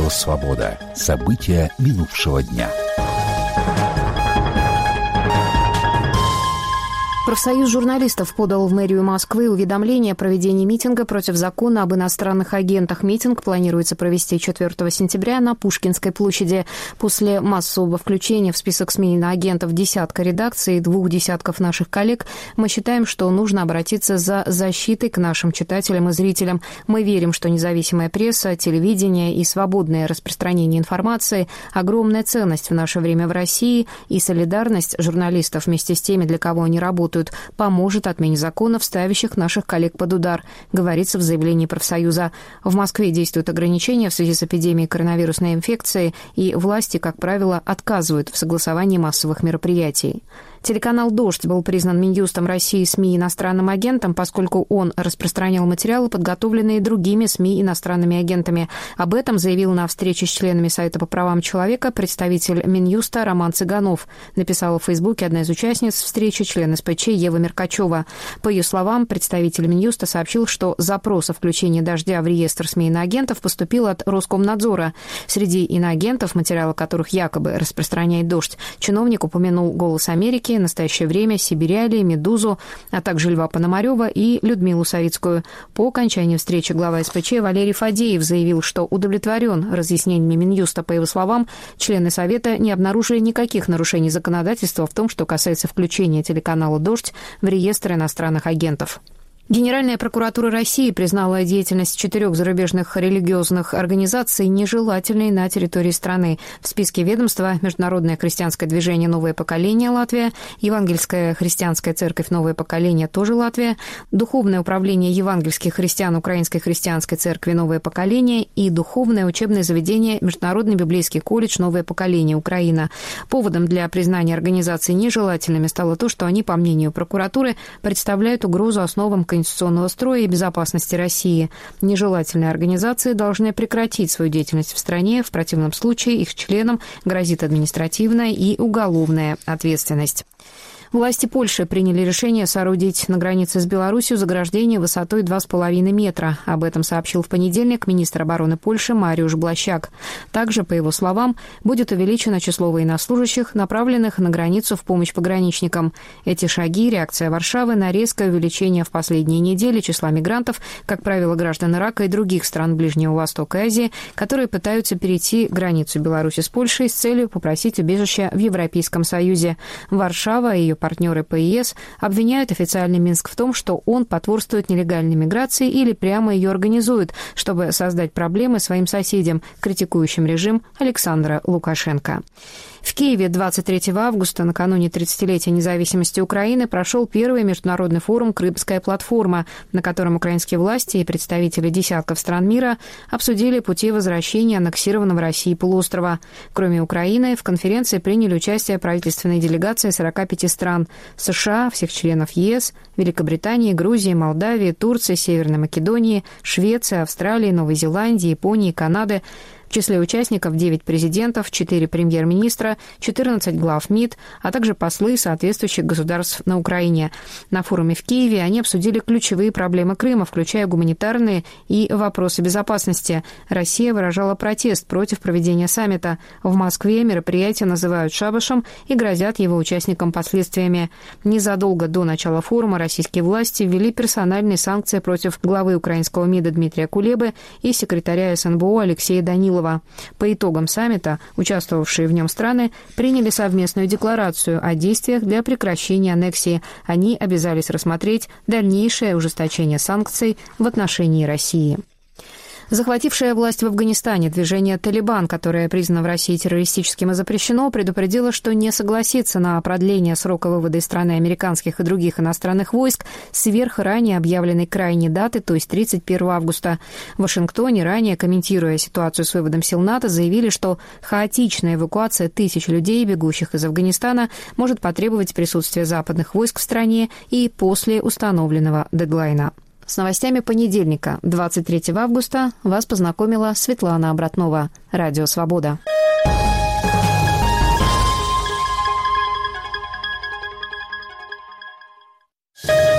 «Свобода». События минувшего дня. Профсоюз журналистов подал в мэрию Москвы уведомление о проведении митинга против закона об иностранных агентах. Митинг планируется провести 4 сентября на Пушкинской площади. После массового включения в список СМИ иноагентов десятка редакций и 2 десятков наших коллег, мы считаем, что нужно обратиться за защитой к нашим читателям и зрителям. Мы верим, что независимая пресса, телевидение и свободное распространение информации – огромная ценность в наше время в России, и солидарность журналистов вместе с теми, для кого они работают, поможет отмене законов, ставящих наших коллег под удар, говорится в заявлении профсоюза. В Москве действуют ограничения в связи с эпидемией коронавирусной инфекции, и власти, как правило, отказывают в согласовании массовых мероприятий. Телеканал «Дождь» был признан Минюстом России СМИ иностранным агентом, поскольку он распространял материалы, подготовленные другими СМИ иностранными агентами. Об этом заявил на встрече с членами Совета по правам человека представитель Минюста Роман Цыганов. Написала в Фейсбуке одна из участниц встречи, член СПЧ Ева Меркачева. По ее словам, представитель Минюста сообщил, что запрос о включении «Дождя» в реестр СМИ иноагентов поступил от Роскомнадзора. Среди иноагентов, материалы которых якобы распространяет «Дождь», чиновник упомянул «Голос Америки», «Настоящее время», «Сибиряли», «Медузу», а также Льва Пономарёва и Людмилу Савицкую. По окончании встречи глава СПЧ Валерий Фадеев заявил, что удовлетворен разъяснениями Минюста. По его словам, члены Совета не обнаружили никаких нарушений законодательства в том, что касается включения телеканала «Дождь» в реестр иностранных агентов. Генеральная прокуратура России признала деятельность 4 зарубежных религиозных организаций нежелательной на территории страны. В списке ведомства Международное христианское движение «Новое поколение» Латвия, Евангельская христианская церковь «Новое поколение» тоже Латвия, Духовное управление евангельских христиан Украинской христианской церкви «Новое поколение» и Духовное учебное заведение Международный библейский колледж «Новое поколение» Украина. Поводом для признания организаций нежелательными стало то, что они, по мнению прокуратуры, представляют угрозу основам конституционного строя и безопасности России. Нежелательные организации должны прекратить свою деятельность в стране, в противном случае их членам грозит административная и уголовная ответственность. Власти Польши приняли решение соорудить на границе с Беларусью заграждение высотой 2,5 метра. Об этом сообщил в понедельник министр обороны Польши Мариуш Блащак. Также, по его словам, будет увеличено число военнослужащих, направленных на границу в помощь пограничникам. Эти шаги – реакция Варшавы на резкое увеличение в последние недели числа мигрантов, как правило, граждан Ирака и других стран Ближнего Востока и Азии, которые пытаются перейти границу Беларуси с Польшей с целью попросить убежища в Европейском Союзе. Варшава и ее партнеры по ЕС обвиняют официальный Минск в том, что он потворствует нелегальной миграции или прямо ее организует, чтобы создать проблемы своим соседям, критикующим режим Александра Лукашенко. В Киеве 23 августа, накануне 30-летия независимости Украины, прошел первый международный форум «Крымская платформа», на котором украинские власти и представители десятков стран мира обсудили пути возвращения аннексированного Россией полуострова. Кроме Украины, в конференции приняли участие правительственные делегации 45 стран – США, всех членов ЕС, Великобритании, Грузии, Молдавии, Турции, Северной Македонии, Швеции, Австралии, Новой Зеландии, Японии, Канады. В числе участников 9 президентов, 4 премьер-министра, 14 глав МИД, а также послы соответствующих государств на Украине. На форуме в Киеве они обсудили ключевые проблемы Крыма, включая гуманитарные и вопросы безопасности. Россия выражала протест против проведения саммита. В Москве мероприятие называют шабашем и грозят его участникам последствиями. Незадолго до начала форума российские власти ввели персональные санкции против главы украинского МИДа Дмитрия Кулебы и секретаря СНБО Алексея Данилова. По итогам саммита участвовавшие в нем страны приняли совместную декларацию о действиях для прекращения аннексии. Они обязались рассмотреть дальнейшее ужесточение санкций в отношении России. Захватившая власть в Афганистане движение «Талибан», которое признано в России террористическим и запрещено, предупредило, что не согласится на продление срока вывода из страны американских и других иностранных войск сверх ранее объявленной крайней даты, то есть 31 августа. В Вашингтоне, ранее комментируя ситуацию с выводом сил НАТО, заявили, что хаотичная эвакуация тысяч людей, бегущих из Афганистана, может потребовать присутствия западных войск в стране и после установленного дедлайна. С новостями понедельника, 23 августа, вас познакомила Светлана Обратнова. Радио «Свобода».